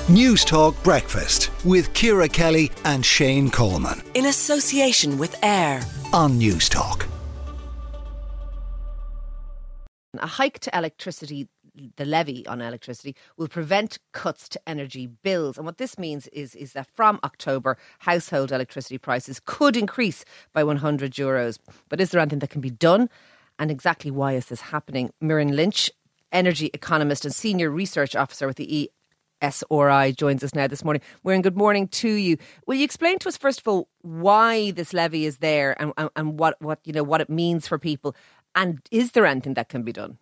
News Talk Breakfast with Ciara Kelly and Shane Coleman. In association with AIR On News Talk. A hike to electricity, the levy on electricity, will prevent cuts to energy bills. And what this means is that from October, household electricity prices could increase by €100. But is there anything that can be done? And exactly why is this happening? Muireann Lynch, energy economist and senior research officer with the ESRI, joins us now this morning. Muireann, good morning to you. Will you explain to us, first of all, why this levy is there and what it means for people? And is there anything that can be done?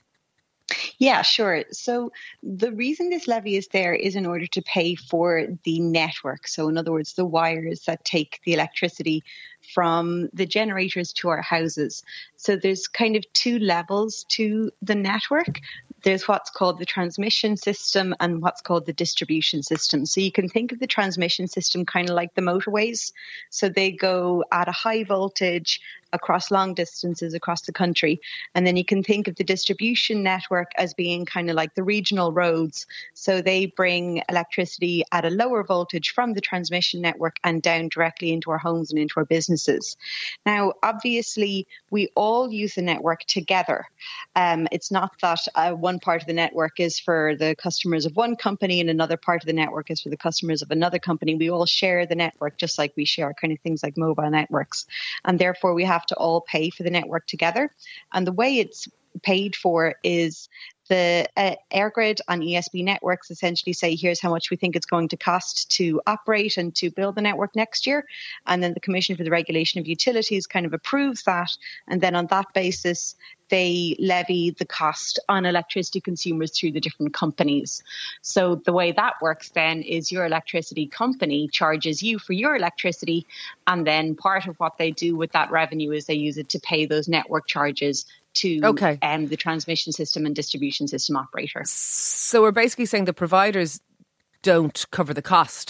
Yeah, sure. So the reason this levy is there is in order to pay for the network. So in other words, the wires that take the electricity from the generators to our houses. So there's kind of two levels to the network. There's what's called the transmission system and what's called the distribution system. So you can think of the transmission system kind of like the motorways. So they go at a high voltage across long distances across the country. And then you can think of the distribution network as being kind of like the regional roads. So they bring electricity at a lower voltage from the transmission network and down directly into our homes and into our businesses. Now, obviously, we all use the network together. It's not that one part of the network is for the customers of one company and another part of the network is for the customers of another company. We all share the network just like we share kind of things like mobile networks. And therefore, we have to all pay for the network together. And the way it's paid for is the EirGrid and ESB networks essentially say, here's how much we think it's going to cost to operate and to build the network next year. And then the Commission for the Regulation of Utilities kind of approves that. And then on that basis, they levy the cost on electricity consumers through the different companies. So the way that works then is your electricity company charges you for your electricity. And then part of what they do with that revenue is they use it to pay those network charges to the transmission system and distribution system operator. So we're basically saying the providers don't cover the cost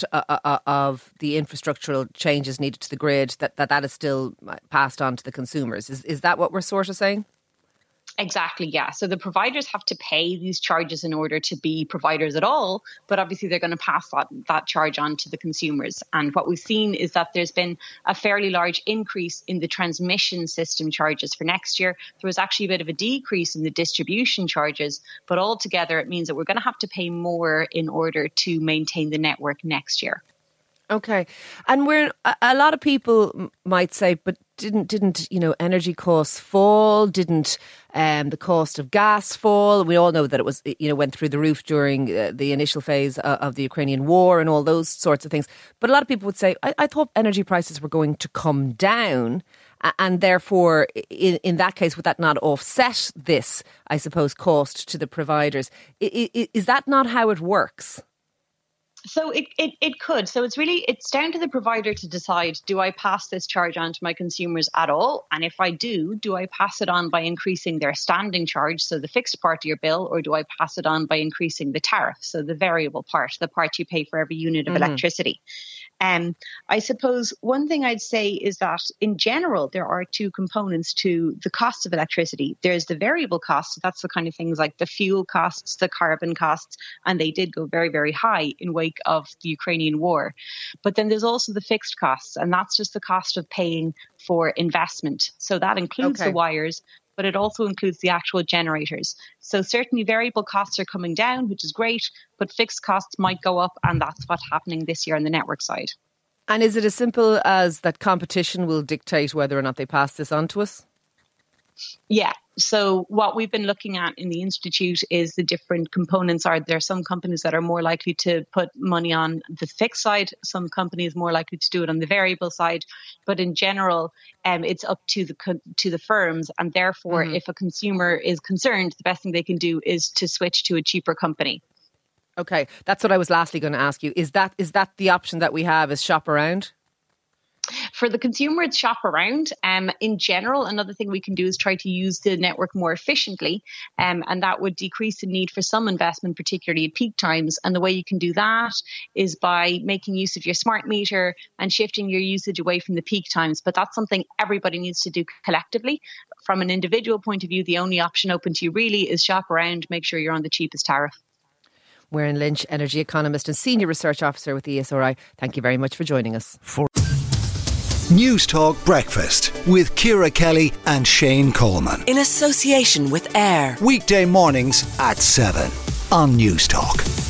of the infrastructural changes needed to the grid, that is still passed on to the consumers. Is that what we're sort of saying? Exactly, yeah. So the providers have to pay these charges in order to be providers at all, but obviously they're going to pass that charge on to the consumers. And what we've seen is that there's been a fairly large increase in the transmission system charges for next year. There was actually a bit of a decrease in the distribution charges, but altogether it means that we're going to have to pay more in order to maintain the network next year. Okay. And a lot of people might say, but didn't energy costs fall? Didn't the cost of gas fall? We all know that it was, went through the roof during the initial phase of the Ukrainian war and all those sorts of things. But a lot of people would say, I thought energy prices were going to come down. And therefore, in that case, would that not offset this, I suppose, cost to the providers? Is that not how it works? So it could. So it's down to the provider to decide, do I pass this charge on to my consumers at all? And if I do I pass it on by increasing their standing charge, so the fixed part of your bill, or do I pass it on by increasing the tariff, so the variable part, the part you pay for every unit of electricity? I suppose one thing I'd say is that in general, there are two components to the cost of electricity. There's the variable costs. That's the kind of things like the fuel costs, the carbon costs, and they did go very, very high in wake of the Ukrainian war. But then there's also the fixed costs, and that's just the cost of paying for investment. So that includes the wires, but it also includes the actual generators. So certainly variable costs are coming down, which is great, but fixed costs might go up, and that's what's happening this year on the network side. And is it as simple as that competition will dictate whether or not they pass this on to us? Yeah. So what we've been looking at in the Institute is the different components. There are some companies that are more likely to put money on the fixed side, some companies more likely to do it on the variable side. But in general, it's up to the firms. And therefore, if a consumer is concerned, the best thing they can do is to switch to a cheaper company. Okay, that's what I was lastly going to ask you. Is that the option that we have, is shop around? For the consumer, it's shop around. In general, another thing we can do is try to use the network more efficiently, and that would decrease the need for some investment, particularly at peak times. And the way you can do that is by making use of your smart meter and shifting your usage away from the peak times. But that's something everybody needs to do collectively. From an individual point of view, the only option open to you really is shop around, make sure you're on the cheapest tariff. Muireann Lynch, Energy Economist and Senior Research Officer with the ESRI. Thank you very much for joining us. News Talk Breakfast with Ciara Kelly and Shane Coleman. In association with AIR. Weekday mornings at 7 on News Talk.